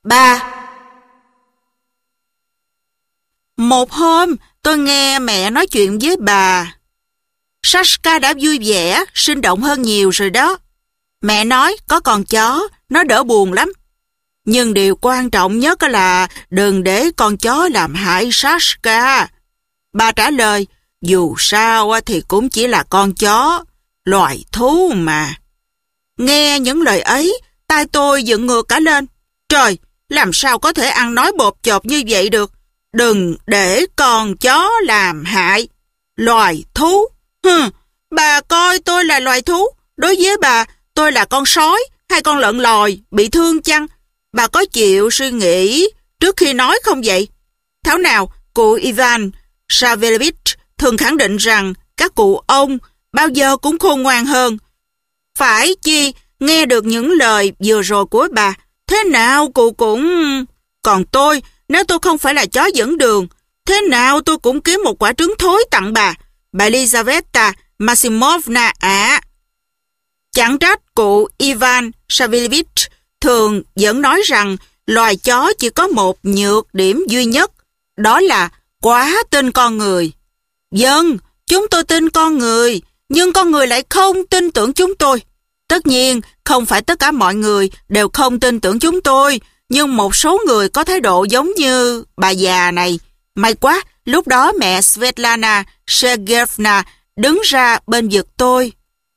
3. Một hôm, tôi nghe mẹ nói chuyện với bà. Sashka đã vui vẻ, sinh động hơn nhiều rồi đó. Mẹ nói có con chó, nó đỡ buồn lắm. Nhưng điều quan trọng nhất là đừng để con chó làm hại Sashka. Bà trả lời, dù sao thì cũng chỉ là con chó, loài thú mà. Nghe những lời ấy, tai tôi dựng ngược cả lên. Trời, làm sao có thể ăn nói bộp chộp như vậy được? Đừng để con chó làm hại. Loài thú? Bà coi tôi là loài thú. Đối với bà, tôi là con sói hay con lợn lòi bị thương chăng? Bà có chịu suy nghĩ trước khi nói không vậy? Thảo nào, cụ Ivan Savelevich thường khẳng định rằng các cụ ông bao giờ cũng khôn ngoan hơn. Phải chi, nghe được những lời vừa rồi của bà, thế nào cụ cũng... Còn tôi, nếu tôi không phải là chó dẫn đường, thế nào tôi cũng kiếm một quả trứng thối tặng bà Elizaveta Maximovna ạ. Chẳng trách cụ Ivan Savelevich thường vẫn nói rằng loài chó chỉ có một nhược điểm duy nhất, đó là quá tin con người. Vâng, chúng tôi tin con người, nhưng con người lại không tin tưởng chúng tôi. Tất nhiên, không phải tất cả mọi người đều không tin tưởng chúng tôi, nhưng một số người có thái độ giống như bà già này. May quá, lúc đó mẹ Svetlana Sergeyevna đứng ra bên vực tôi.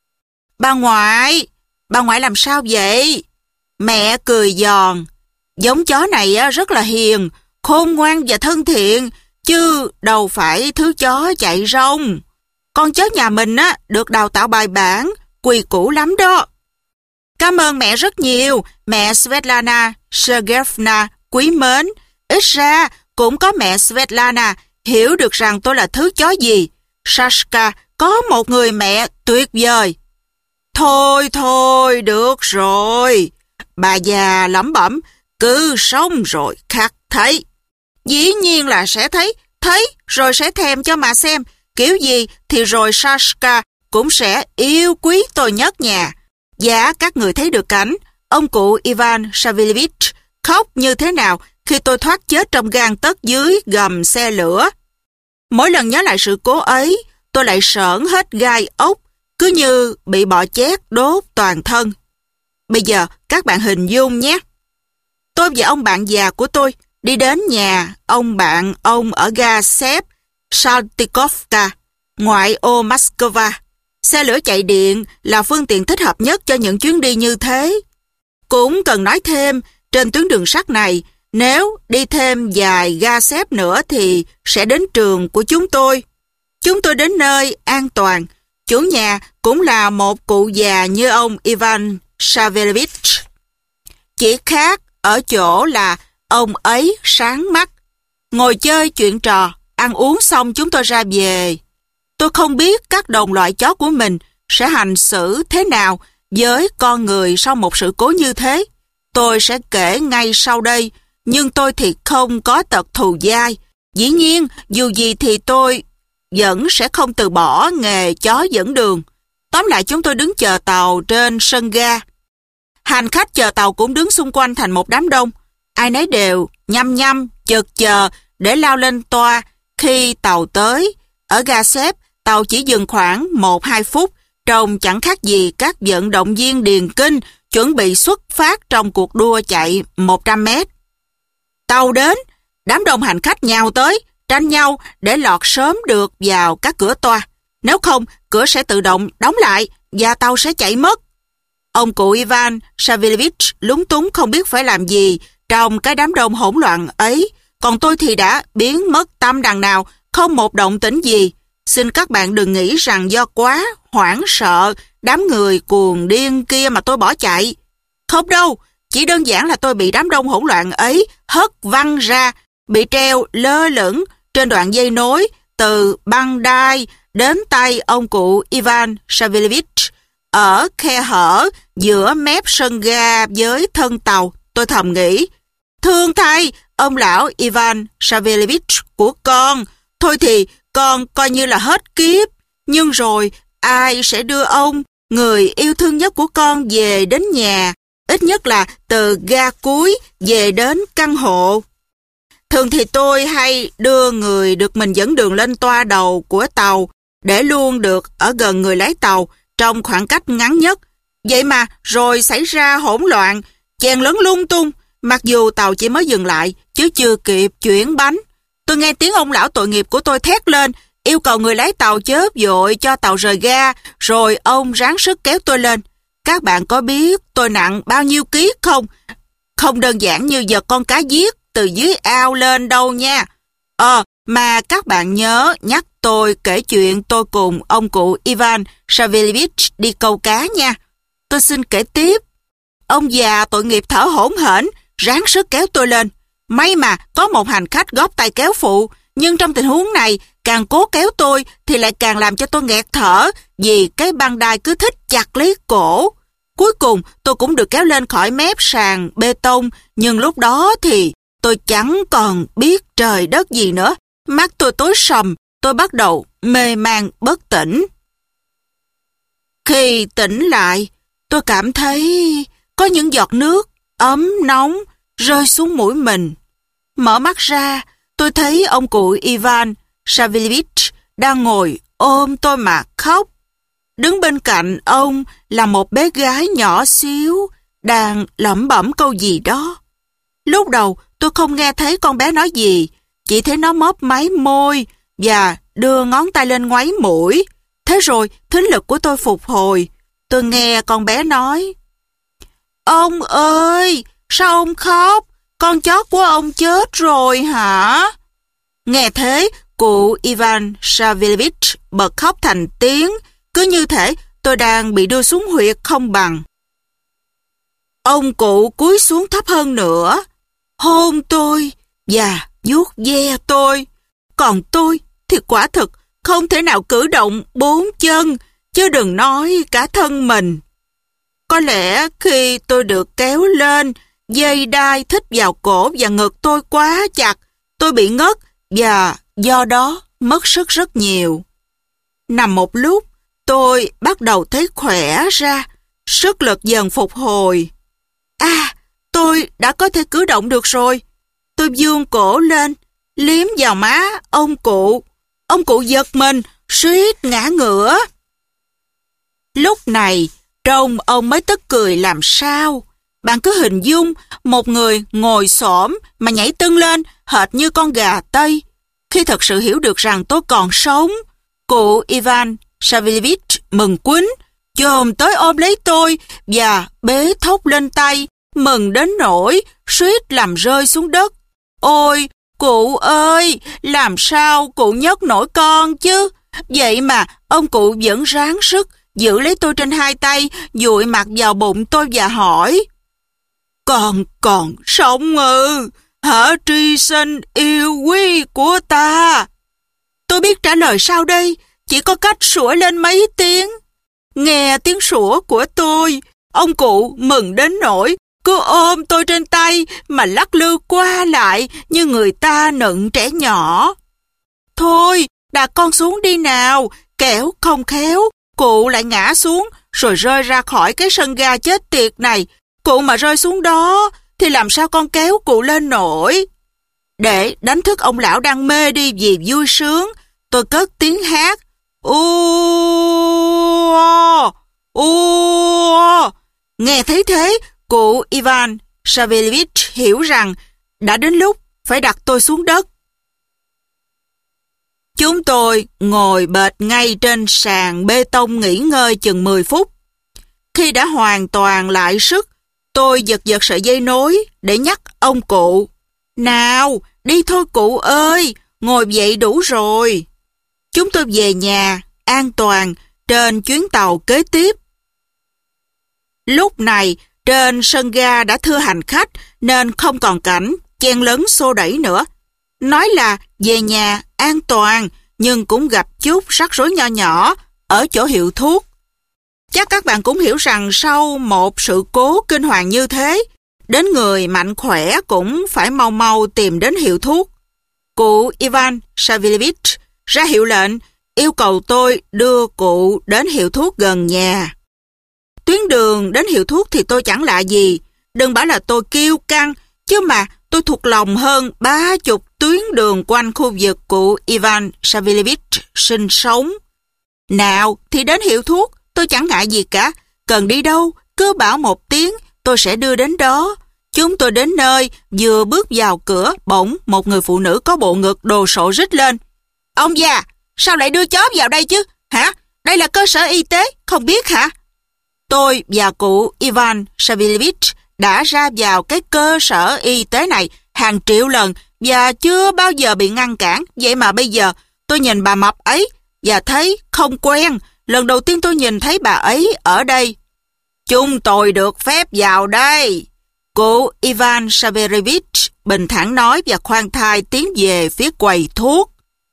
Bà ngoại làm sao vậy? Mẹ cười giòn. Giống chó này rất là hiền, khôn ngoan và thân thiện, chứ đâu phải thứ chó chạy rông. Con chó nhà mình được đào tạo bài bản, quy củ lắm đó. Cảm ơn mẹ rất nhiều, mẹ Svetlana Sergeyevna quý mến. Ít ra cũng có mẹ Svetlana hiểu được rằng tôi là thứ chó gì. Sashka có một người mẹ tuyệt vời. Thôi, được rồi. Bà già lẩm bẩm, cứ sống rồi khắc thấy. Dĩ nhiên là sẽ thấy rồi sẽ thèm cho mà xem. Kiểu gì thì rồi Sashka cũng sẽ yêu quý tôi nhất nhà. Dạ, các người thấy được cảnh ông cụ Ivan Savelevich khóc như thế nào khi tôi thoát chết trong gang tấc dưới gầm xe lửa. Mỗi lần nhớ lại sự cố ấy, tôi lại sởn hết gai ốc, cứ như bị bọ chét đốt toàn thân. Bây giờ các bạn hình dung nhé. Tôi và ông bạn già của tôi đi đến nhà ông bạn ông ở ga xếp Saltikovka, ngoại ô Moscow. Xe lửa chạy điện là phương tiện thích hợp nhất cho những chuyến đi như thế. Cũng cần nói thêm, trên tuyến đường sắt này, nếu đi thêm vài ga xếp nữa thì sẽ đến trường của chúng tôi. Chúng tôi đến nơi an toàn. Chủ nhà cũng là một cụ già như ông Ivan Savelevich. Chỉ khác ở chỗ là ông ấy sáng mắt. Ngồi chơi chuyện trò, ăn uống xong chúng tôi ra về. Tôi không biết các đồng loại chó của mình sẽ hành xử thế nào với con người sau một sự cố như thế. Tôi sẽ kể ngay sau đây, nhưng tôi thì không có tật thù dai. Dĩ nhiên, dù gì thì tôi vẫn sẽ không từ bỏ nghề chó dẫn đường. Tóm lại chúng tôi đứng chờ tàu trên sân ga. Hành khách chờ tàu cũng đứng xung quanh thành một đám đông. Ai nấy đều nhăm chực chờ để lao lên toa khi tàu tới. Ở ga xếp, tàu chỉ dừng khoảng 1-2 phút, trông chẳng khác gì các vận động viên điền kinh chuẩn bị xuất phát trong cuộc đua chạy 100 mét. Tàu đến, đám đông hành khách nhào tới, tranh nhau để lọt sớm được vào các cửa toa. Nếu không, cửa sẽ tự động đóng lại và tàu sẽ chạy mất. Ông cụ Ivan Savelevich lúng túng không biết phải làm gì trong cái đám đông hỗn loạn ấy, còn tôi thì đã biến mất tâm đằng nào, không một động tĩnh gì. Xin các bạn đừng nghĩ rằng do quá hoảng sợ đám người cuồng điên kia mà tôi bỏ chạy. Không đâu, chỉ đơn giản là tôi bị đám đông hỗn loạn ấy hất văng ra, bị treo lơ lửng trên đoạn dây nối từ băng đai đến tay ông cụ Ivan Savelevich. Ở khe hở giữa mép sân ga với thân tàu, tôi thầm nghĩ, thương thay, ông lão Ivan Savelevich của con, thôi thì con coi như là hết kiếp, nhưng rồi ai sẽ đưa ông, người yêu thương nhất của con về đến nhà? ít nhất là từ ga cuối về đến căn hộ. Thường thì tôi hay đưa người được mình dẫn đường lên toa đầu của tàu để luôn được ở gần người lái tàu trong khoảng cách ngắn nhất. Vậy mà rồi xảy ra hỗn loạn, chen lấn lung tung, mặc dù tàu chỉ mới dừng lại chứ chưa kịp chuyển bánh. Tôi nghe tiếng ông lão tội nghiệp của tôi thét lên, yêu cầu người lái tàu chớp vội cho tàu rời ga, rồi ông ráng sức kéo tôi lên. Các bạn có biết tôi nặng bao nhiêu ký không? Không đơn giản như giật con cá giết từ dưới ao lên đâu nha. Mà các bạn nhớ nhắc tôi kể chuyện tôi cùng ông cụ Ivan Savelyevich đi câu cá nha. Tôi xin kể tiếp. Ông già tội nghiệp thở hổn hển, ráng sức kéo tôi lên. May mà có một hành khách góp tay kéo phụ, nhưng trong tình huống này, càng cố kéo tôi thì lại càng làm cho tôi nghẹt thở vì cái băng đai cứ thích chặt lấy cổ. Cuối cùng tôi cũng được kéo lên khỏi mép sàn bê tông, nhưng lúc đó thì tôi chẳng còn biết trời đất gì nữa. Mắt tôi tối sầm, tôi bắt đầu mê man bất tỉnh. Khi tỉnh lại, tôi cảm thấy có những giọt nước ấm nóng rơi xuống mũi mình. Mở mắt ra, tôi thấy ông cụ Ivan Savelyevich đang ngồi ôm tôi mà khóc. Đứng bên cạnh ông là một bé gái nhỏ xíu đang lẩm bẩm câu gì đó. Lúc đầu tôi không nghe thấy con bé nói gì, chỉ thấy nó móp máy môi và đưa ngón tay lên ngoáy mũi. Thế rồi thính lực của tôi phục hồi. Tôi nghe con bé nói: "Ông ơi, sao ông khóc? Con chó của ông chết rồi hả?" Nghe thế, cụ Ivan Savelyevich bật khóc thành tiếng, cứ như thể tôi đang bị đưa xuống huyệt không bằng. Ông cụ cúi xuống thấp hơn nữa, hôn tôi và vuốt ve tôi. Còn tôi thì quả thực không thể nào cử động 4 chân, chứ đừng nói cả thân mình. Có lẽ khi tôi được kéo lên, dây đai thít vào cổ và ngực tôi quá chặt, tôi bị ngất và do đó mất sức rất nhiều. Nằm một lúc, tôi bắt đầu thấy khỏe ra, sức lực dần phục hồi. Tôi đã có thể cử động được rồi. Tôi vươn cổ lên, liếm vào má ông cụ. Ông cụ giật mình, suýt ngã ngửa. Lúc này, trông ông mới tức cười làm sao. Bạn cứ hình dung một người ngồi xổm mà nhảy tưng lên hệt như con gà Tây. Khi thật sự hiểu được rằng tôi còn sống, cụ Ivan Savelyevich mừng quýnh, chồm tới ôm lấy tôi và bế thốc lên tay, mừng đến nỗi suýt làm rơi xuống đất. Ôi, cụ ơi, làm sao cụ nhấc nổi con chứ? Vậy mà ông cụ vẫn ráng sức giữ lấy tôi trên hai tay, dụi mặt vào bụng tôi và hỏi: "Con còn sống ư? Hả tri sinh yêu quý của ta?" Tôi biết trả lời sao đây, chỉ có cách sủa lên mấy tiếng. Nghe tiếng sủa của tôi, ông cụ mừng đến nỗi cứ ôm tôi trên tay mà lắc lư qua lại như người ta nựng trẻ nhỏ. "Thôi, đặt con xuống đi nào, kẻo không khéo cụ lại ngã xuống rồi rơi ra khỏi cái sân ga chết tiệt này. Cụ mà rơi xuống đó thì làm sao con kéo cụ lên nổi?" Để đánh thức ông lão đang mê đi vì vui sướng, tôi cất tiếng hát: Nghe thấy thế, cụ Ivan Savelyevich hiểu rằng đã đến lúc phải đặt tôi xuống đất. Chúng tôi ngồi bệt ngay trên sàn bê tông nghỉ ngơi chừng 10 phút. Khi đã hoàn toàn lại sức, tôi giật giật sợi dây nối để nhắc ông cụ: "Nào, đi thôi cụ ơi, ngồi dậy đủ rồi." Chúng tôi về nhà, an toàn, trên chuyến tàu kế tiếp. Lúc này, trên sân ga đã thưa hành khách nên không còn cảnh chen lấn xô đẩy nữa. Nói là về nhà an toàn, nhưng cũng gặp chút rắc rối nho nhỏ ở chỗ hiệu thuốc. Chắc các bạn cũng hiểu rằng sau một sự cố kinh hoàng như thế, đến người mạnh khỏe cũng phải mau mau tìm đến hiệu thuốc. Cụ Ivan Savelyevich ra hiệu lệnh, yêu cầu tôi đưa cụ đến hiệu thuốc gần nhà. tuyến đường đến hiệu thuốc thì tôi chẳng lạ gì. Đừng bảo là tôi kiêu căng, chứ mà tôi thuộc lòng hơn 30 tuyến đường quanh khu vực cụ Ivan Savelevich sinh sống. Nào thì đến hiệu thuốc, tôi chẳng ngại gì cả. Cần đi đâu, cứ bảo một tiếng, tôi sẽ đưa đến đó. Chúng tôi đến nơi, vừa bước vào cửa, bỗng một người phụ nữ có bộ ngực đồ sộ rít lên. Ông già, sao lại đưa chó vào đây chứ? Hả? Đây là cơ sở y tế, không biết hả? Tôi và cụ Ivan Savelevich đã ra vào cái cơ sở y tế này hàng triệu lần và chưa bao giờ bị ngăn cản. Vậy mà bây giờ tôi nhìn bà mập ấy và thấy không quen. Lần đầu tiên tôi nhìn thấy bà ấy ở đây. Chúng tôi được phép vào đây. Cụ Ivan Savelevich bình thản nói và khoan thai tiến về phía quầy thuốc.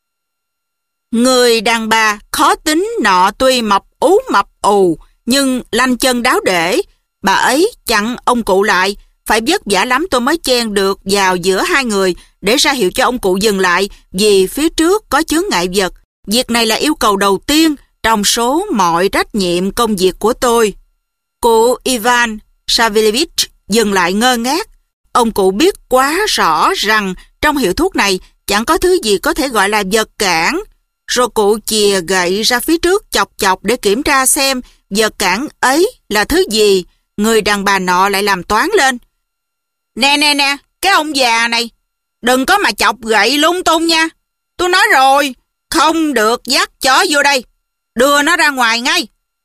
Người đàn bà khó tính nọ tuy mập ù nhưng lanh chân đáo để. Bà ấy chặn ông cụ lại. Phải vất vả lắm tôi mới chen được vào giữa hai người để ra hiệu cho ông cụ dừng lại vì phía trước có chướng ngại vật. Việc này là yêu cầu đầu tiên trong số mọi trách nhiệm công việc của tôi. Cụ Ivan Savelevich dừng lại ngơ ngác. Ông cụ biết quá rõ rằng trong hiệu thuốc này chẳng có thứ gì có thể gọi là vật cản. Rồi cụ chìa gậy ra phía trước chọc để kiểm tra xem vật cản ấy là thứ gì. Người đàn bà nọ lại làm toán lên. Nè, cái ông già này, đừng có mà chọc gậy lung tung nha. Tôi nói rồi, không được dắt chó vô đây. Đưa nó ra ngoài ngay.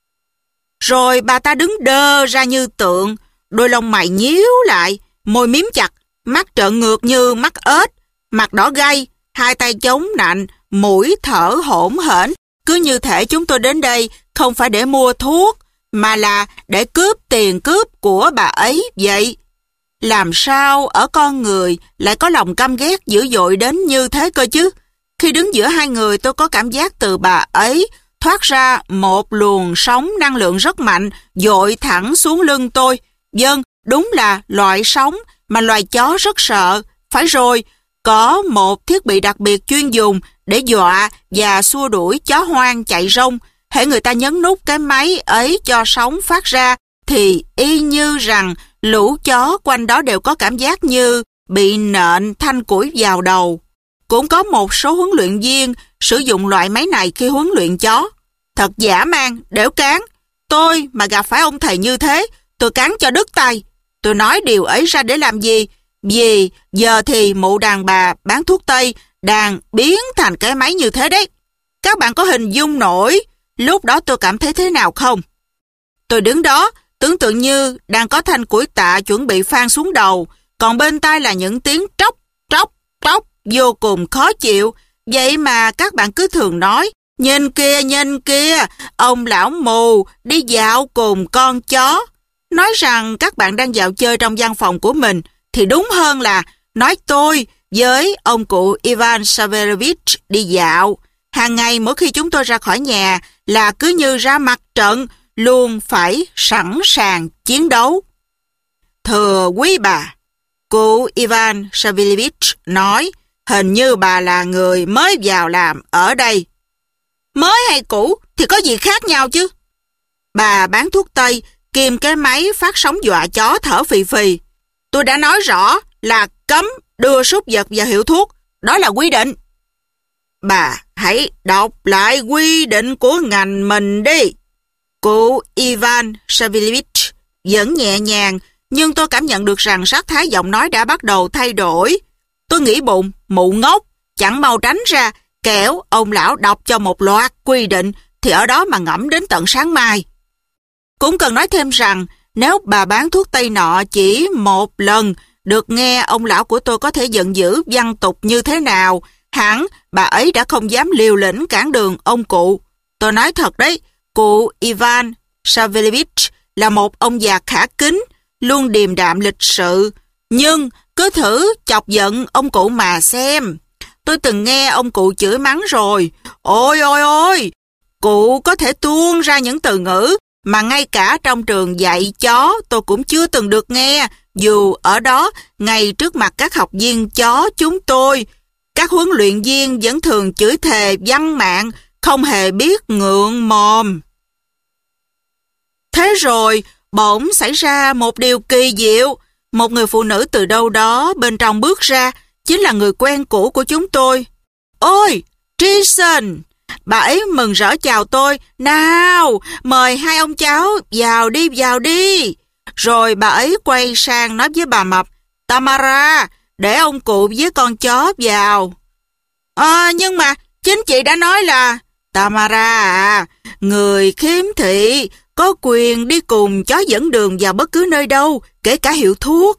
Rồi bà ta đứng đơ ra như tượng, đôi lông mày nhíu lại, môi miếm chặt, mắt trợn ngược như mắt ếch, mặt đỏ gay, hai tay chống nạnh, mũi thở hổn hển. Cứ như thể chúng tôi đến đây không phải để mua thuốc, mà là để cướp tiền cướp của bà ấy vậy. Làm sao ở con người lại có lòng căm ghét dữ dội đến như thế cơ chứ? Khi đứng giữa hai người tôi có cảm giác từ bà ấy thoát ra một luồng sóng năng lượng rất mạnh, dội thẳng xuống lưng tôi. Vâng, đúng là loại sóng mà loài chó rất sợ. Phải rồi, có một thiết bị đặc biệt chuyên dùng để dọa và xua đuổi chó hoang chạy rông. Hễ người ta nhấn nút cái máy ấy cho sóng phát ra, thì y như rằng lũ chó quanh đó đều có cảm giác như bị nện thanh củi vào đầu. Cũng có một số huấn luyện viên sử dụng loại máy này khi huấn luyện chó. Thật dã man, đểu cán. Tôi mà gặp phải ông thầy như thế, tôi cắn cho đứt tay. Tôi nói điều ấy ra để làm gì? Vì giờ thì mụ đàn bà bán thuốc Tây đang biến thành cái máy như thế đấy. Các bạn có hình dung nổi lúc đó tôi cảm thấy thế nào không? Tôi đứng đó, tưởng tượng như đang có thanh củi tạ chuẩn bị phang xuống đầu, còn bên tai là những tiếng tróc, tróc, tróc vô cùng khó chịu. Vậy mà các bạn cứ thường nói, nhìn kia, ông lão mù đi dạo cùng con chó. Nói rằng các bạn đang dạo chơi trong văn phòng của mình, thì đúng hơn là nói tôi với ông cụ Ivan Savelevich đi dạo. Hàng ngày mỗi khi chúng tôi ra khỏi nhà là cứ như ra mặt trận, luôn phải sẵn sàng chiến đấu. Thưa quý bà, cụ Ivan Savelevich nói, hình như bà là người mới vào làm ở đây. Mới hay cũ thì có gì khác nhau chứ? Bà bán thuốc Tây, kìm cái máy phát sóng dọa chó thở phì phì. Tôi đã nói rõ là cấm đưa súc vật vào hiệu thuốc, đó là quy định. Bà hãy đọc lại quy định của ngành mình đi. Cụ Ivan Savelevich vẫn nhẹ nhàng, nhưng tôi cảm nhận được rằng sắc thái giọng nói đã bắt đầu thay đổi. Tôi nghĩ bụng, mụ ngốc, chẳng mau tránh ra, kẻo ông lão đọc cho một loạt quy định thì ở đó mà ngẫm đến tận sáng mai. Cũng cần nói thêm rằng, nếu bà bán thuốc Tây nọ chỉ một lần được nghe ông lão của tôi có thể giận dữ văn tục như thế nào, hẳn bà ấy đã không dám liều lĩnh cản đường ông cụ. Tôi nói thật đấy, cụ Ivan Savelevich là một ông già khả kính, luôn điềm đạm lịch sự. Nhưng cứ thử chọc giận ông cụ mà xem. Tôi từng nghe ông cụ chửi mắng rồi. Ôi, cụ có thể tuôn ra những từ ngữ mà ngay cả trong trường dạy chó tôi cũng chưa từng được nghe, dù ở đó, ngay trước mặt các học viên chó chúng tôi, các huấn luyện viên vẫn thường chửi thề văng mạng, không hề biết ngượng mồm. Thế rồi, bỗng xảy ra một điều kỳ diệu. Một người phụ nữ từ đâu đó bên trong bước ra, chính là người quen cũ của chúng tôi. Ôi, Jason! Bà ấy mừng rỡ chào tôi. Nào, mời hai ông cháu vào đi, vào đi. Rồi bà ấy quay sang nói với bà Mập, Tamara, để ông cụ với con chó vào. Nhưng mà chính chị đã nói là, Tamara à, người khiếm thị có quyền đi cùng chó dẫn đường vào bất cứ nơi đâu, kể cả hiệu thuốc.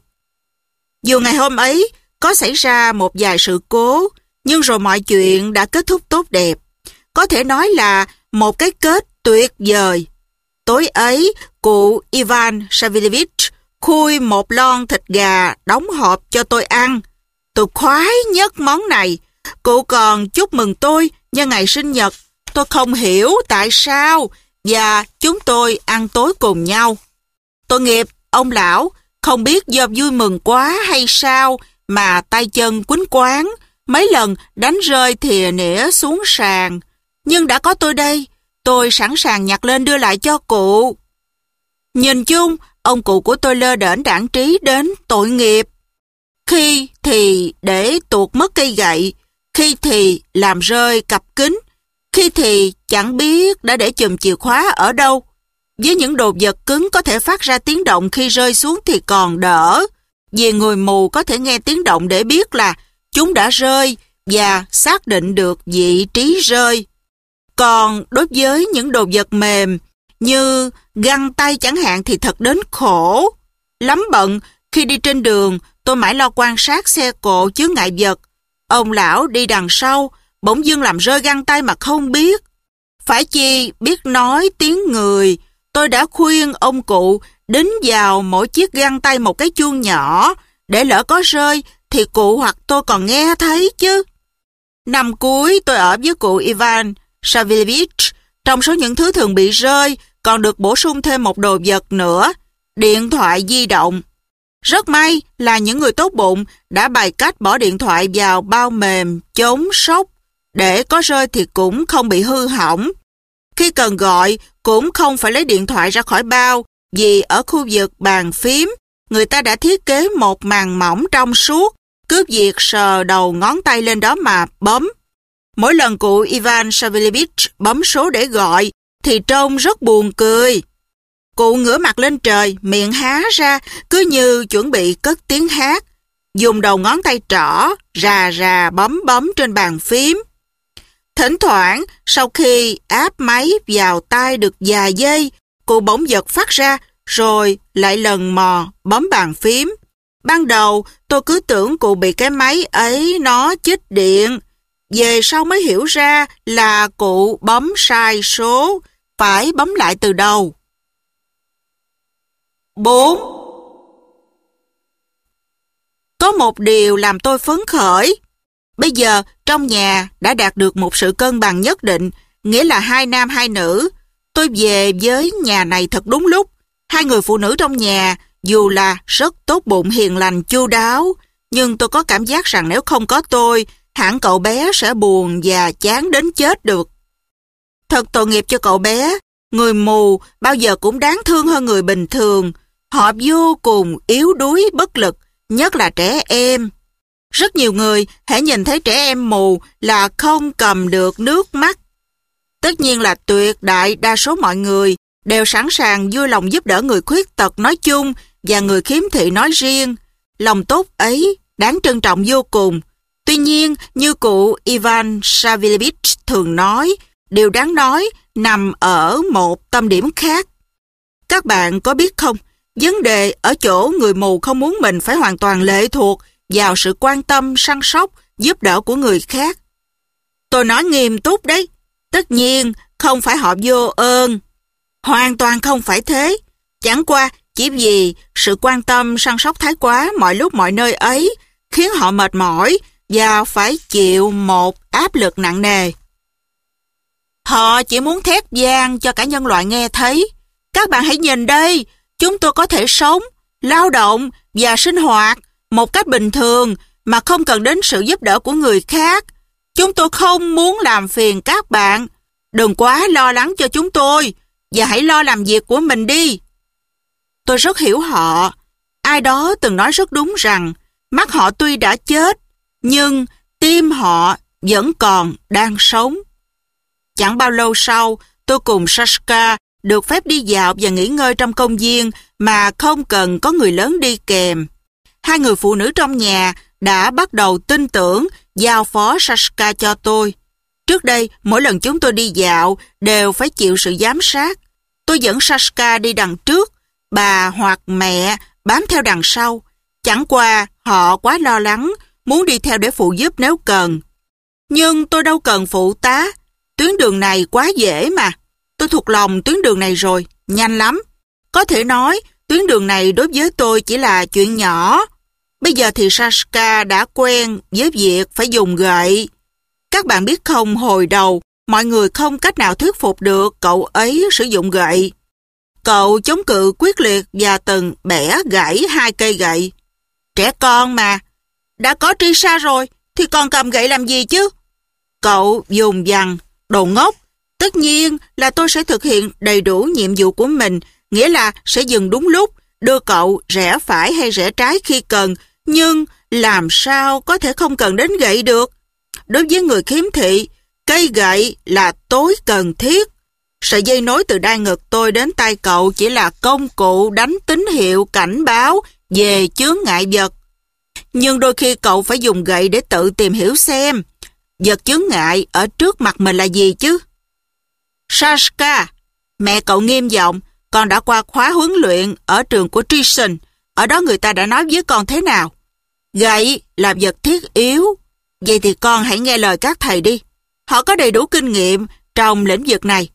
Dù ngày hôm ấy có xảy ra một vài sự cố, nhưng rồi mọi chuyện đã kết thúc tốt đẹp. Có thể nói là một cái kết tuyệt vời. Tối ấy, cụ Ivan Savilevich khui một lon thịt gà đóng hộp cho tôi ăn. Tôi khoái nhất món này. Cụ còn chúc mừng tôi nhân ngày sinh nhật. Tôi không hiểu tại sao, và chúng tôi ăn tối cùng nhau. Tội nghiệp, ông lão, không biết do vui mừng quá hay sao mà tay chân quýnh quáng, mấy lần đánh rơi thìa nĩa xuống sàn. Nhưng đã có tôi đây, tôi sẵn sàng nhặt lên đưa lại cho cụ. Nhìn chung, ông cụ của tôi lơ đễnh đãng trí đến tội nghiệp. Khi thì để tuột mất cây gậy, khi thì làm rơi cặp kính, khi thì chẳng biết đã để chùm chìa khóa ở đâu. Với những đồ vật cứng có thể phát ra tiếng động khi rơi xuống thì còn đỡ, vì người mù có thể nghe tiếng động để biết là chúng đã rơi và xác định được vị trí rơi. Còn đối với những đồ vật mềm như găng tay chẳng hạn thì thật đến khổ. Lắm bận, khi đi trên đường tôi mãi lo quan sát xe cộ chướng ngại vật. Ông lão đi đằng sau, bỗng dưng làm rơi găng tay mà không biết. Phải chi biết nói tiếng người, tôi đã khuyên ông cụ đính vào mỗi chiếc găng tay một cái chuông nhỏ, để lỡ có rơi thì cụ hoặc tôi còn nghe thấy chứ. Năm cuối tôi ở với cụ Ivan Savilevich. Trong số những thứ thường bị rơi, còn được bổ sung thêm một đồ vật nữa, điện thoại di động. Rất may là những người tốt bụng đã bày cách bỏ điện thoại vào bao mềm chống sốc, để có rơi thì cũng không bị hư hỏng. Khi cần gọi, cũng không phải lấy điện thoại ra khỏi bao, vì ở khu vực bàn phím, người ta đã thiết kế một màng mỏng trong suốt, cứ việc sờ đầu ngón tay lên đó mà bấm. Mỗi lần cụ Ivan Savilevich bấm số để gọi, thì trông rất buồn cười. Cụ ngửa mặt lên trời, miệng há ra, cứ như chuẩn bị cất tiếng hát, dùng đầu ngón tay trỏ, rà rà bấm bấm trên bàn phím. Thỉnh thoảng, sau khi áp máy vào tai được vài giây, cụ bỗng giật phát ra, rồi lại lần mò bấm bàn phím. Ban đầu, tôi cứ tưởng cụ bị cái máy ấy nó chích điện. Về sau mới hiểu ra là cụ bấm sai số, phải bấm lại từ đầu. 4. Có một điều làm tôi phấn khởi. Bây giờ, trong nhà đã đạt được một sự cân bằng nhất định, nghĩa là 2 nam 2 nữ. Tôi về với nhà này thật đúng lúc. 2 người phụ nữ trong nhà, dù là rất tốt bụng, hiền lành, chu đáo, nhưng tôi có cảm giác rằng nếu không có tôi, hẳn cậu bé sẽ buồn và chán đến chết được. Thật tội nghiệp cho cậu bé. Người mù bao giờ cũng đáng thương hơn người bình thường. Họ vô cùng yếu đuối, bất lực, nhất là trẻ em. Rất nhiều người hãy nhìn thấy trẻ em mù là không cầm được nước mắt. Tất nhiên là tuyệt đại đa số mọi người đều sẵn sàng vui lòng giúp đỡ người khuyết tật nói chung và người khiếm thị nói riêng. Lòng tốt ấy đáng trân trọng vô cùng. Tuy nhiên, như cụ Ivan Savilevich thường nói, điều đáng nói nằm ở một tâm điểm khác. Các bạn có biết không, vấn đề ở chỗ người mù không muốn mình phải hoàn toàn lệ thuộc vào sự quan tâm, săn sóc, giúp đỡ của người khác. Tôi nói nghiêm túc đấy. Tất nhiên, không phải họ vô ơn. Hoàn toàn không phải thế. Chẳng qua, chỉ vì sự quan tâm, săn sóc thái quá mọi lúc mọi nơi ấy khiến họ mệt mỏi và phải chịu một áp lực nặng nề. Họ chỉ muốn thét vang cho cả nhân loại nghe thấy. Các bạn hãy nhìn đây, chúng tôi có thể sống, lao động và sinh hoạt một cách bình thường mà không cần đến sự giúp đỡ của người khác. Chúng tôi không muốn làm phiền các bạn. Đừng quá lo lắng cho chúng tôi. và hãy lo làm việc của mình đi. Tôi rất hiểu họ. Ai đó từng nói rất đúng rằng mắt họ tuy đã chết, nhưng tim họ vẫn còn đang sống. Chẳng bao lâu sau, tôi cùng Sashka được phép đi dạo và nghỉ ngơi trong công viên mà không cần có người lớn đi kèm. Hai người phụ nữ trong nhà đã bắt đầu tin tưởng giao phó Sashka cho tôi. Trước đây, mỗi lần chúng tôi đi dạo đều phải chịu sự giám sát. Tôi dẫn Sashka đi đằng trước, bà hoặc mẹ bám theo đằng sau. Chẳng qua họ quá lo lắng, muốn đi theo để phụ giúp nếu cần. Nhưng tôi đâu cần phụ tá. Tuyến đường này quá dễ mà. Tôi thuộc lòng tuyến đường này rồi, nhanh lắm. Có thể nói, tuyến đường này đối với tôi chỉ là chuyện nhỏ. Bây giờ thì Sashka đã quen với việc phải dùng gậy. Các bạn biết không, hồi đầu, mọi người không cách nào thuyết phục được cậu ấy sử dụng gậy. Cậu chống cự quyết liệt và từng bẻ gãy 2 cây gậy. Trẻ con mà, đã có Trisha rồi thì còn cầm gậy làm gì chứ? Cậu dùng dằng, đồ ngốc. Tất nhiên là tôi sẽ thực hiện đầy đủ nhiệm vụ của mình, nghĩa là sẽ dừng đúng lúc, đưa cậu rẽ phải hay rẽ trái khi cần, nhưng làm sao có thể không cần đến gậy được? Đối với người khiếm thị, cây gậy là tối cần thiết. Sợi dây nối từ đai ngực tôi đến tay cậu chỉ là công cụ đánh tín hiệu cảnh báo về chướng ngại vật. Nhưng đôi khi cậu phải dùng gậy để tự tìm hiểu xem vật chướng ngại ở trước mặt mình là gì chứ. Sashka, mẹ cậu nghiêm giọng, con đã qua khóa huấn luyện ở trường của Trison. Ở đó người ta đã nói với con thế nào? Gậy là vật thiết yếu. Vậy thì con hãy nghe lời các thầy đi. Họ có đầy đủ kinh nghiệm trong lĩnh vực này.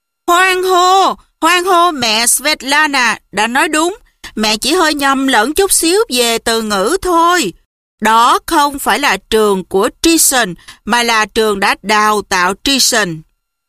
Hoan hô, mẹ Svetlana đã nói đúng. Mẹ chỉ hơi nhầm lẫn chút xíu về từ ngữ thôi. Đó không phải là trường của Trison, mà là trường đã đào tạo Trison.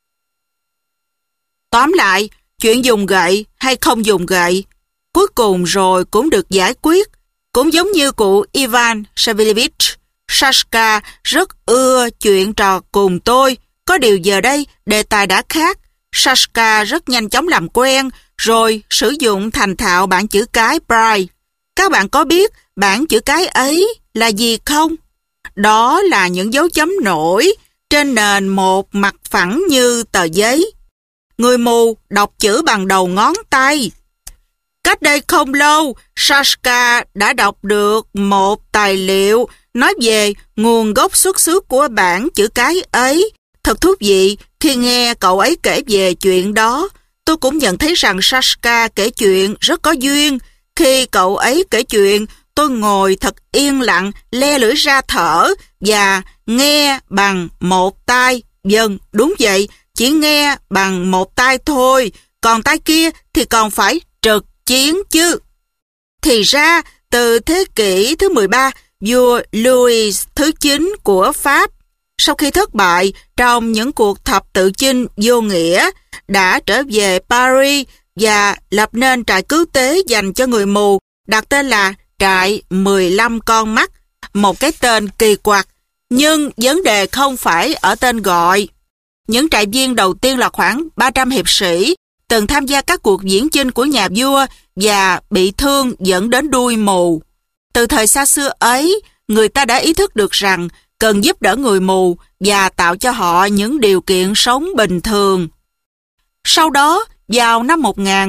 Tóm lại, chuyện dùng gậy hay không dùng gậy, cuối cùng rồi cũng được giải quyết. Cũng giống như cụ Ivan Savelevich, Sashka rất ưa chuyện trò cùng tôi. Có điều giờ đây, đề tài đã khác. Sashka rất nhanh chóng làm quen, rồi sử dụng thành thạo bảng chữ cái Braille. Các bạn có biết bảng chữ cái ấy là gì không? Đó là những dấu chấm nổi trên nền một mặt phẳng như tờ giấy. Người mù đọc chữ bằng đầu ngón tay. Cách đây không lâu, Sashka đã đọc được một tài liệu nói về nguồn gốc xuất xứ của bảng chữ cái ấy. Thật thú vị khi nghe cậu ấy kể về chuyện đó. Tôi cũng nhận thấy rằng Sashka kể chuyện rất có duyên. Khi cậu ấy kể chuyện, tôi ngồi thật yên lặng, le lưỡi ra thở và nghe bằng một tai. Vâng, đúng vậy, chỉ nghe bằng một tai thôi, còn tai kia thì còn phải trực chiến chứ. Thì ra, từ thế kỷ thứ 13, vua Louis thứ 9 của Pháp, sau khi thất bại trong những cuộc thập tự chinh vô nghĩa, đã trở về Paris và lập nên trại cứu tế dành cho người mù, đặt tên là trại 15 con mắt, một cái tên kỳ quặc. Nhưng vấn đề không phải ở tên gọi. Những trại viên đầu tiên là khoảng 300 hiệp sĩ, từng tham gia các cuộc viễn chinh của nhà vua và bị thương dẫn đến đuôi mù. Từ thời xa xưa ấy, người ta đã ý thức được rằng cần giúp đỡ người mù và tạo cho họ những điều kiện sống bình thường. Sau đó, vào năm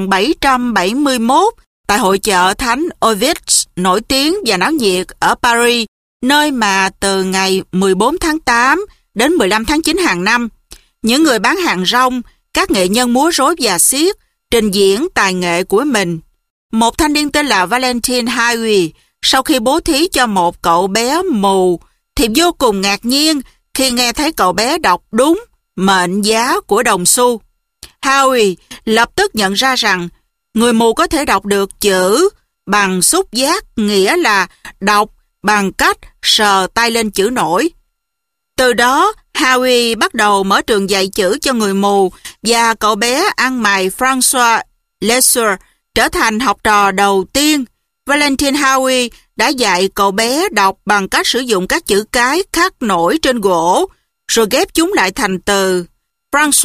1771, tại hội chợ Thánh Ovid nổi tiếng và náo nhiệt ở Paris, nơi mà từ ngày 14 tháng 8 đến 15 tháng 9 hàng năm, những người bán hàng rong, các nghệ nhân múa rối và xiếc trình diễn tài nghệ của mình. Một thanh niên tên là Valentine Haui, sau khi bố thí cho một cậu bé mù, thì vô cùng ngạc nhiên khi nghe thấy cậu bé đọc đúng mệnh giá của đồng xu. Haui lập tức nhận ra rằng người mù có thể đọc được chữ bằng xúc giác, nghĩa là đọc bằng cách sờ tay lên chữ nổi. Từ đó, Haui bắt đầu mở trường dạy chữ cho người mù và cậu bé ăn mày François Lesseur trở thành học trò đầu tiên. Valentine Haui đã dạy cậu bé đọc bằng cách sử dụng các chữ cái khắc nổi trên gỗ, rồi ghép chúng lại thành từ. François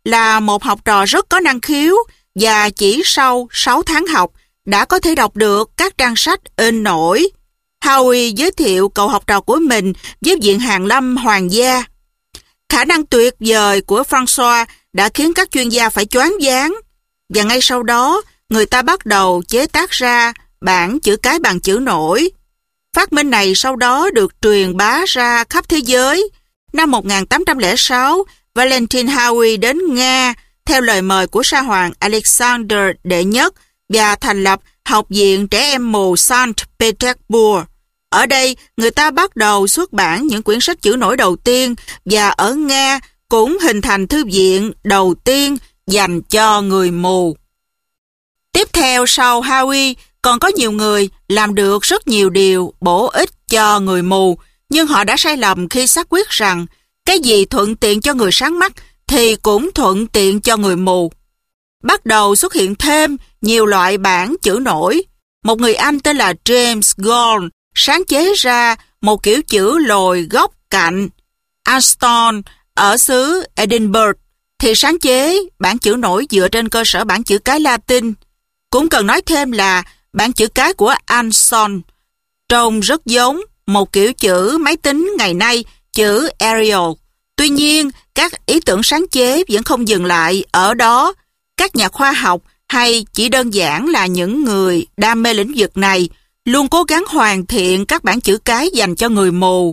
là một học trò rất có năng khiếu và chỉ sau 6 tháng học đã có thể đọc được các trang sách in nổi. Howie giới thiệu cậu học trò của mình với Viện Hàn Lâm Hoàng gia. Khả năng tuyệt vời của François đã khiến các chuyên gia phải choáng váng, và ngay sau đó người ta bắt đầu chế tác ra bảng chữ cái bằng chữ nổi. Phát minh này sau đó được truyền bá ra khắp thế giới. Năm 1806, Valentin Howie đến Nga theo lời mời của Sa hoàng Alexander đệ nhất và thành lập Học viện Trẻ em mù Saint Petersburg. Ở đây, người ta bắt đầu xuất bản những quyển sách chữ nổi đầu tiên, và ở Nga cũng hình thành thư viện đầu tiên dành cho người mù. Tiếp theo sau Howie, còn có nhiều người làm được rất nhiều điều bổ ích cho người mù, nhưng họ đã sai lầm khi xác quyết rằng cái gì thuận tiện cho người sáng mắt thì cũng thuận tiện cho người mù. Bắt đầu xuất hiện thêm nhiều loại bảng chữ nổi. Một người Anh tên là James Gould sáng chế ra một kiểu chữ lồi góc cạnh. Aston ở xứ Edinburgh thì sáng chế bảng chữ nổi dựa trên cơ sở bảng chữ cái Latin. Cũng cần nói thêm là bảng chữ cái của Anson trông rất giống một kiểu chữ máy tính ngày nay, chữ Arial. Tuy nhiên, các ý tưởng sáng chế vẫn không dừng lại ở đó. Các nhà khoa học hay chỉ đơn giản là những người đam mê lĩnh vực này luôn cố gắng hoàn thiện các bảng chữ cái dành cho người mù.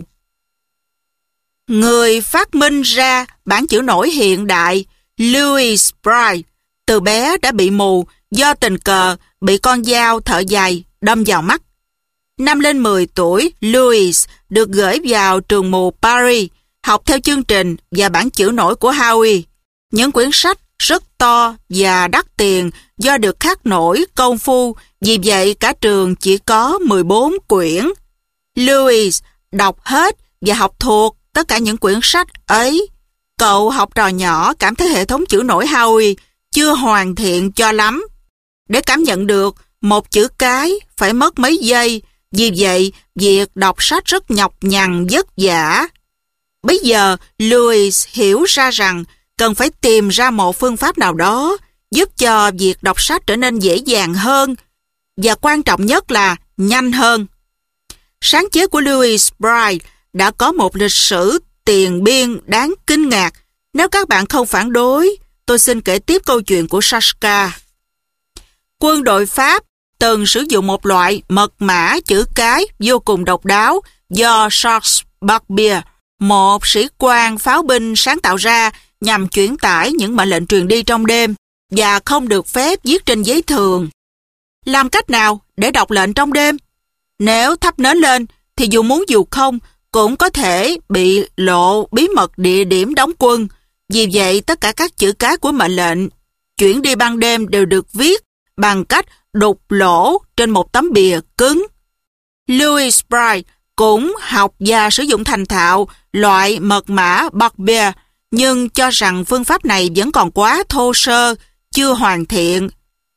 Người phát minh ra bảng chữ nổi hiện đại, Louis Braille, từ bé đã bị mù do tình cờ bị con dao thợ giày đâm vào mắt. Năm lên 10 tuổi, Louis được gửi vào trường mù Paris, học theo chương trình và bảng chữ nổi của Howie. Những quyển sách rất to và đắt tiền do được khắc nổi công phu, vì vậy cả trường chỉ có 14 quyển. Louis đọc hết và học thuộc tất cả những quyển sách ấy. Cậu học trò nhỏ cảm thấy hệ thống chữ nổi Howie chưa hoàn thiện cho lắm. Để cảm nhận được một chữ cái phải mất mấy giây, vì vậy việc đọc sách rất nhọc nhằn vất vả. Bây giờ Louis hiểu ra rằng cần phải tìm ra một phương pháp nào đó giúp cho việc đọc sách trở nên dễ dàng hơn, và quan trọng nhất là nhanh hơn. Sáng chế của Louis Braille đã có một lịch sử tiền biên đáng kinh ngạc. Nếu các bạn không phản đối, tôi xin kể tiếp câu chuyện của Sashka. Quân đội Pháp từng sử dụng một loại mật mã chữ cái vô cùng độc đáo do Charles Barbier, một sĩ quan pháo binh sáng tạo ra nhằm chuyển tải những mệnh lệnh truyền đi trong đêm và không được phép viết trên giấy thường. Làm cách nào để đọc lệnh trong đêm? Nếu thắp nến lên thì dù muốn dù không cũng có thể bị lộ bí mật địa điểm đóng quân. Vì vậy tất cả các chữ cái của mệnh lệnh chuyển đi ban đêm đều được viết bằng cách đục lỗ trên một tấm bìa cứng. Louis Braille cũng học và sử dụng thành thạo loại mật mã Barbier, nhưng cho rằng phương pháp này vẫn còn quá thô sơ, chưa hoàn thiện.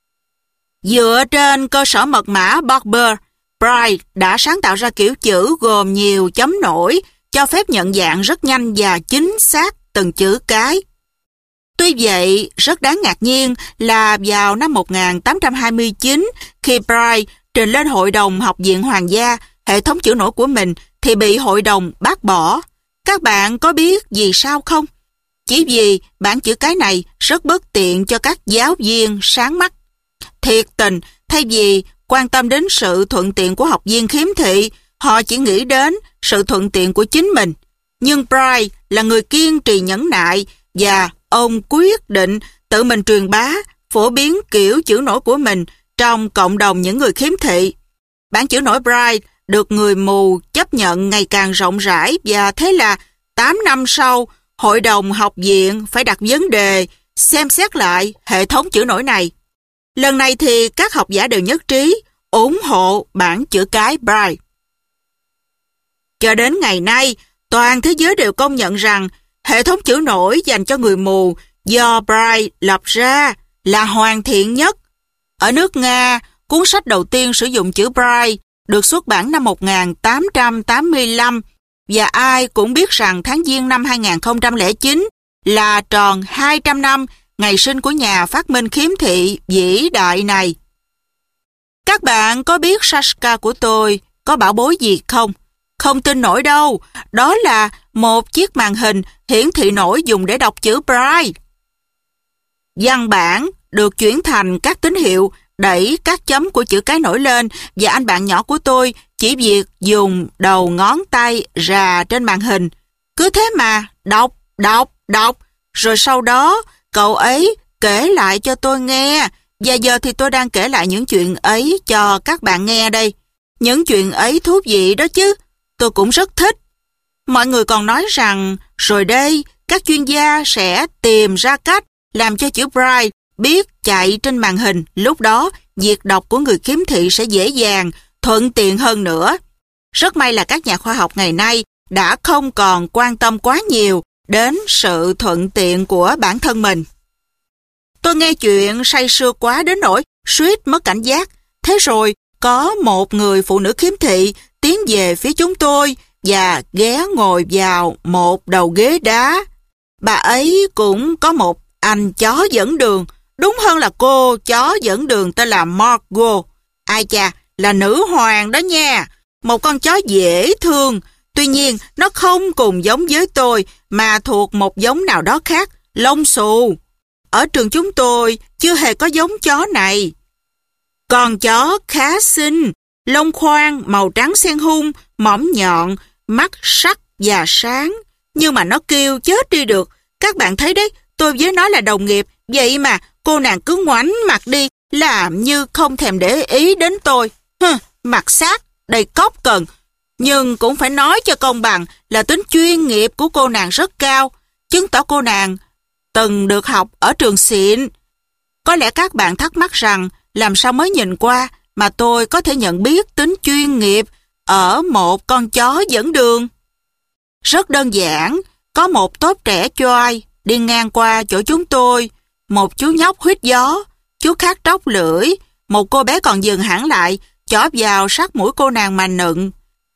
Dựa trên cơ sở mật mã Barbier, Braille đã sáng tạo ra kiểu chữ gồm nhiều chấm nổi, cho phép nhận dạng rất nhanh và chính xác từng chữ cái. Tuy vậy, rất đáng ngạc nhiên là vào năm 1829, khi Braille trình lên Hội đồng Học viện Hoàng gia hệ thống chữ nổi của mình thì bị hội đồng bác bỏ. Các bạn có biết vì sao không? Chỉ vì bảng chữ cái này rất bất tiện cho các giáo viên sáng mắt. Thiệt tình, thay vì quan tâm đến sự thuận tiện của học viên khiếm thị, họ chỉ nghĩ đến sự thuận tiện của chính mình. Nhưng Braille là người kiên trì nhẫn nại và ông quyết định tự mình truyền bá, phổ biến kiểu chữ nổi của mình trong cộng đồng những người khiếm thị. Bản chữ nổi Braille được người mù chấp nhận ngày càng rộng rãi, và thế là 8 năm sau, Hội đồng Học viện phải đặt vấn đề xem xét lại hệ thống chữ nổi này. Lần này thì các học giả đều nhất trí ủng hộ bản chữ cái Braille. Cho đến ngày nay, toàn thế giới đều công nhận rằng hệ thống chữ nổi dành cho người mù do Braille lập ra là hoàn thiện nhất. Ở nước Nga, cuốn sách đầu tiên sử dụng chữ Braille được xuất bản năm 1885, và ai cũng biết rằng tháng Giêng năm 2009 là tròn 200 năm ngày sinh của nhà phát minh khiếm thị vĩ đại này. Các bạn có biết Sashka của tôi có bảo bối gì không? Không tin nổi đâu, đó là một chiếc màn hình hiển thị nổi dùng để đọc chữ Braille. Văn bản được chuyển thành các tín hiệu đẩy các chấm của chữ cái nổi lên và anh bạn nhỏ của tôi chỉ việc dùng đầu ngón tay rà trên màn hình. Cứ thế mà đọc, rồi sau đó cậu ấy kể lại cho tôi nghe. Và giờ thì tôi đang kể lại những chuyện ấy cho các bạn nghe đây. Những chuyện ấy thú vị đó chứ, tôi cũng rất thích. Mọi người còn nói rằng, rồi đây, các chuyên gia sẽ tìm ra cách làm cho chữ Braille biết chạy trên màn hình. Lúc đó, việc đọc của người khiếm thị sẽ dễ dàng, thuận tiện hơn nữa. Rất may là các nhà khoa học ngày nay đã không còn quan tâm quá nhiều đến sự thuận tiện của bản thân mình. Tôi nghe chuyện say sưa quá đến nỗi suýt mất cảnh giác. Thế rồi, có một người phụ nữ khiếm thị tiến về phía chúng tôi và ghé ngồi vào một đầu ghế đá. Bà ấy cũng có một anh chó dẫn đường, đúng hơn là cô chó dẫn đường tên là Margot. Ai chà, là nữ hoàng đó nha. Một con chó dễ thương. Tuy nhiên, nó không cùng giống với tôi mà thuộc một giống nào đó khác, lông xù. Ở trường chúng tôi chưa hề có giống chó này. Con chó khá xinh, lông khoan, màu trắng xen hun, mỏng nhọn, mắt sắc và sáng. Nhưng mà nó kêu chết đi được. Các bạn thấy đấy, tôi với nó là đồng nghiệp. Vậy mà cô nàng cứ ngoảnh mặt đi, làm như không thèm để ý đến tôi. Mặt sát, đầy cốc cần. Nhưng cũng phải nói cho công bằng là tính chuyên nghiệp của cô nàng rất cao, chứng tỏ cô nàng từng được học ở trường xịn. Có lẽ các bạn thắc mắc rằng làm sao mới nhìn qua mà tôi có thể nhận biết tính chuyên nghiệp ở một con chó dẫn đường. Rất đơn giản, có một tốp trẻ choi đi ngang qua chỗ chúng tôi, một chú nhóc huýt gió, chú khác tróc lưỡi, một cô bé còn dừng hẳn lại, chỏ vào sát mũi cô nàng mà nựng.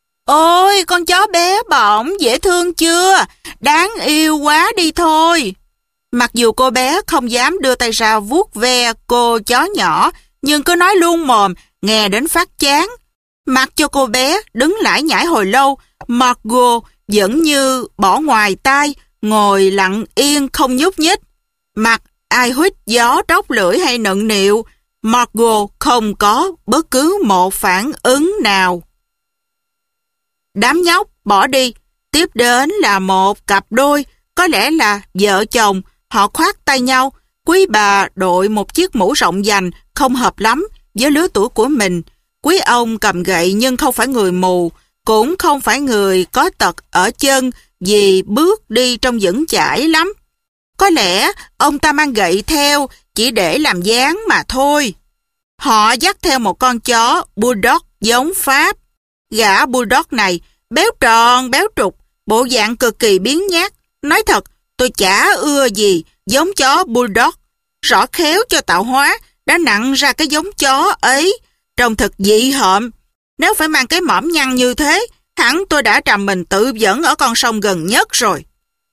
Ôi, con chó bé bỏng, dễ thương chưa? Đáng yêu quá đi thôi. Mặc dù cô bé không dám đưa tay ra vuốt ve cô chó nhỏ, nhưng cứ nói luôn mồm, nghe đến phát chán. Mặc cho cô bé đứng lải nhải hồi lâu, Margot vẫn như bỏ ngoài tai, ngồi lặng yên không nhúc nhích. Mặc ai huýt gió tróc lưỡi hay nựng nịu, Margot không có bất cứ một phản ứng nào. Đám nhóc bỏ đi, tiếp đến là một cặp đôi, có lẽ là vợ chồng, họ khoác tay nhau. Quý bà đội một chiếc mũ rộng vành, không hợp lắm với lứa tuổi của mình. Quý ông cầm gậy nhưng không phải người mù, cũng không phải người có tật ở chân vì bước đi trông vững chãi lắm. Có lẽ ông ta mang gậy theo chỉ để làm dáng mà thôi. Họ dắt theo một con chó Bulldog giống Pháp. Gã Bulldog này béo tròn béo trục, bộ dạng cực kỳ biếng nhác. Nói thật, tôi chả ưa gì giống chó Bulldog. Rõ khéo cho tạo hóa đã nặng ra cái giống chó ấy, trông thật dị hợm. Nếu phải mang cái mõm nhăn như thế, hẳn tôi đã trầm mình tự vẫn ở con sông gần nhất rồi.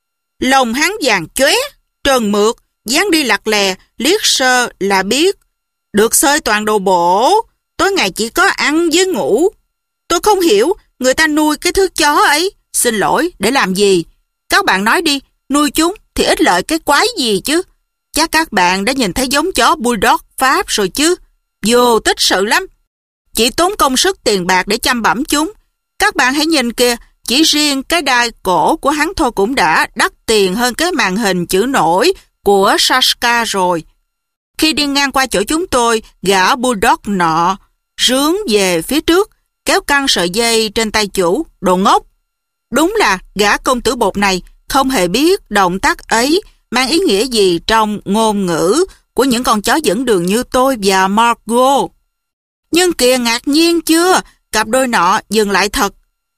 Lông hắn vàng chóe, trơn mượt, dáng đi lặt lè, liếc sơ là biết. Được xơi toàn đồ bổ, tối ngày chỉ có ăn với ngủ. Tôi không hiểu người ta nuôi cái thứ chó ấy, xin lỗi, để làm gì? Các bạn nói đi, nuôi chúng thì ích lợi cái quái gì chứ? Chắc các bạn đã nhìn thấy giống chó Bulldog Pháp rồi chứ? Vô tích sự lắm. Chỉ tốn công sức tiền bạc để chăm bẵm chúng. Các bạn hãy nhìn kìa, chỉ riêng cái đai cổ của hắn thôi cũng đã đắt tiền hơn cái màn hình chữ nổi của Sashka rồi. Khi đi ngang qua chỗ chúng tôi, gã Bulldog nọ rướn về phía trước, kéo căng sợi dây trên tay chủ. Đồ ngốc! Đúng là gã công tử bột này không hề biết động tác ấy mang ý nghĩa gì trong ngôn ngữ của những con chó dẫn đường như tôi và Margot. Nhưng kìa, ngạc nhiên chưa? Cặp đôi nọ dừng lại thật.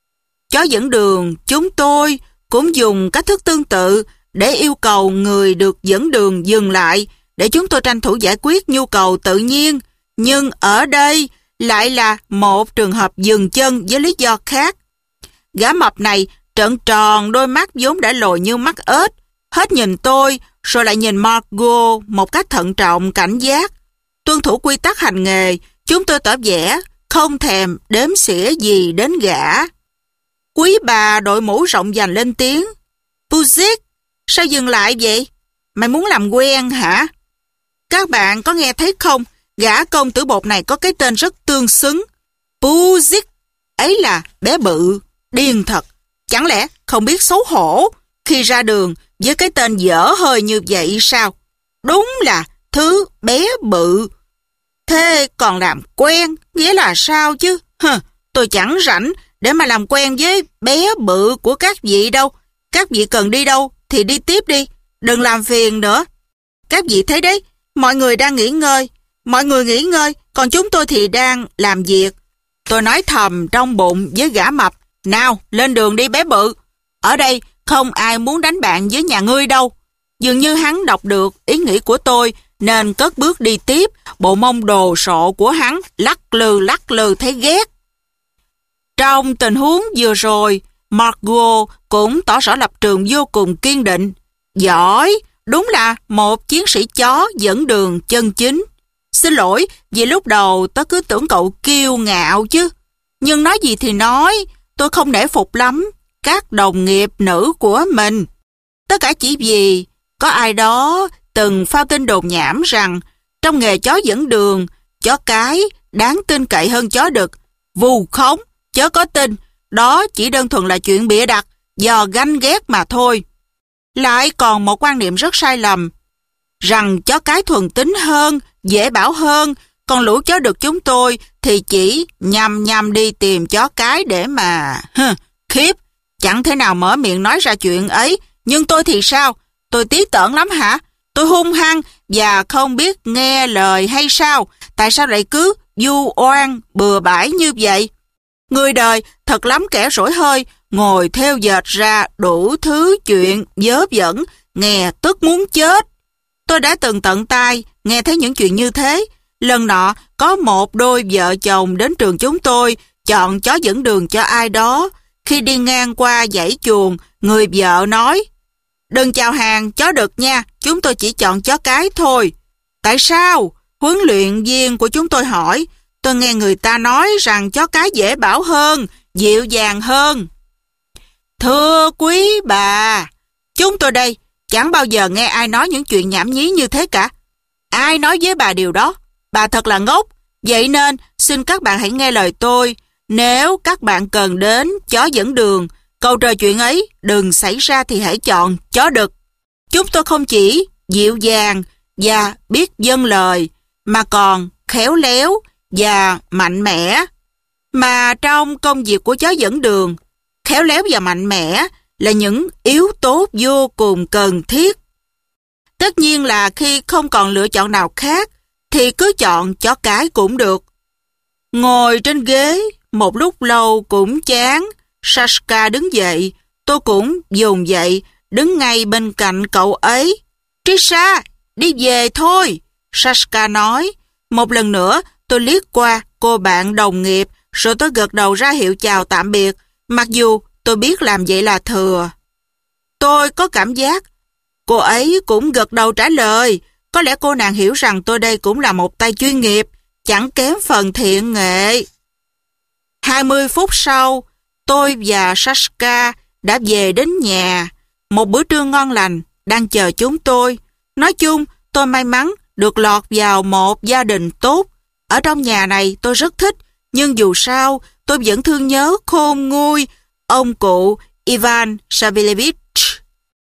Chó dẫn đường chúng tôi cũng dùng cách thức tương tự để yêu cầu người được dẫn đường dừng lại để chúng tôi tranh thủ giải quyết nhu cầu tự nhiên. Nhưng ở đây lại là một trường hợp dừng chân với lý do khác. Gã mập này trợn tròn đôi mắt vốn đã lồi như mắt ếch, hết nhìn tôi, rồi lại nhìn Margot một cách thận trọng, cảnh giác. Tuân thủ quy tắc hành nghề, chúng tôi tỏ vẻ không thèm đếm xỉa gì đến gã. Quý bà đội mũ rộng vành lên tiếng. Puzik, sao dừng lại vậy? Mày muốn làm quen hả? Các bạn có nghe thấy không? Gã công tử bột này có cái tên rất tương xứng. Puzik, ấy là bé bự, điên thật. Chẳng lẽ không biết xấu hổ khi ra đường với cái tên dở hơi như vậy sao? Đúng là thứ bé bự. Thế còn làm quen nghĩa là sao chứ? Tôi chẳng rảnh để mà làm quen với bé bự của các vị đâu. Các vị cần đi đâu thì đi tiếp đi, đừng làm phiền nữa. Các vị thấy đấy, mọi người đang nghỉ ngơi. Mọi người nghỉ ngơi, còn chúng tôi thì đang làm việc. Tôi nói thầm trong bụng với gã mập. Nào, lên đường đi bé bự. Ở đây không ai muốn đánh bạn với nhà ngươi đâu. Dường như hắn đọc được ý nghĩ của tôi, nên cất bước đi tiếp. Bộ mông đồ sộ của hắn lắc lư thấy ghét. Trong tình huống vừa rồi, Margot cũng tỏ rõ lập trường vô cùng kiên định. Giỏi, đúng là một chiến sĩ chó dẫn đường chân chính. Xin lỗi vì lúc đầu tớ cứ tưởng cậu kiêu ngạo chứ. Nhưng nói gì thì nói, tôi không nể phục lắm các đồng nghiệp nữ của mình. Tất cả chỉ vì có ai đó từng phao tin đồn nhảm rằng trong nghề chó dẫn đường, chó cái đáng tin cậy hơn chó đực. Vù khống, chớ có tin, đó chỉ đơn thuần là chuyện bịa đặt, do ganh ghét mà thôi. Lại còn một quan niệm rất sai lầm, rằng chó cái thuần tính hơn, dễ bảo hơn, còn lũ chó đực chúng tôi thì chỉ nhằm đi tìm chó cái để mà... Khiếp, chẳng thể nào mở miệng nói ra chuyện ấy, nhưng tôi thì sao? Tôi tí tởn lắm hả? Tôi hung hăng và không biết nghe lời hay sao? Tại sao lại cứ vu oan bừa bãi như vậy? Người đời thật lắm kẻ rỗi hơi, ngồi theo dệt ra đủ thứ chuyện vớ vẩn, nghe tức muốn chết. Tôi đã từng tận tai nghe thấy những chuyện như thế. Lần nọ có một đôi vợ chồng đến trường chúng tôi chọn chó dẫn đường cho ai đó. Khi đi ngang qua dãy chuồng, người vợ nói: "Đừng chào hàng chó đực nha, chúng tôi chỉ chọn chó cái thôi." Tại sao? Huấn luyện viên của chúng tôi hỏi. Tôi nghe người ta nói rằng chó cái dễ bảo hơn, dịu dàng hơn. Thưa quý bà, chúng tôi đây chẳng bao giờ nghe ai nói những chuyện nhảm nhí như thế cả. Ai nói với bà điều đó? Bà thật là ngốc. Vậy nên xin các bạn hãy nghe lời tôi. Nếu các bạn cần đến chó dẫn đường, câu trò chuyện ấy đừng xảy ra thì hãy chọn chó đực. Chúng tôi không chỉ dịu dàng và biết vâng lời, mà còn khéo léo và mạnh mẽ. Mà trong công việc của chó dẫn đường, khéo léo và mạnh mẽ là những yếu tố vô cùng cần thiết. Tất nhiên là khi không còn lựa chọn nào khác, thì cứ chọn chó cái cũng được. Ngồi trên ghế một lúc lâu cũng chán. Sashka đứng dậy, tôi cũng dùng dậy, đứng ngay bên cạnh cậu ấy. Trisha, đi về thôi, Sashka nói. Một lần nữa, tôi liếc qua cô bạn đồng nghiệp, rồi tôi gật đầu ra hiệu chào tạm biệt, mặc dù tôi biết làm vậy là thừa. Tôi có cảm giác cô ấy cũng gật đầu trả lời. Có lẽ cô nàng hiểu rằng tôi đây cũng là một tay chuyên nghiệp, chẳng kém phần thiện nghệ. 20 phút sau, tôi và Sashka đã về đến nhà. Một bữa trưa ngon lành đang chờ chúng tôi. Nói chung, tôi may mắn được lọt vào một gia đình tốt. Ở trong nhà này tôi rất thích, nhưng dù sao tôi vẫn thương nhớ khôn nguôi ông cụ Ivan Savilevich.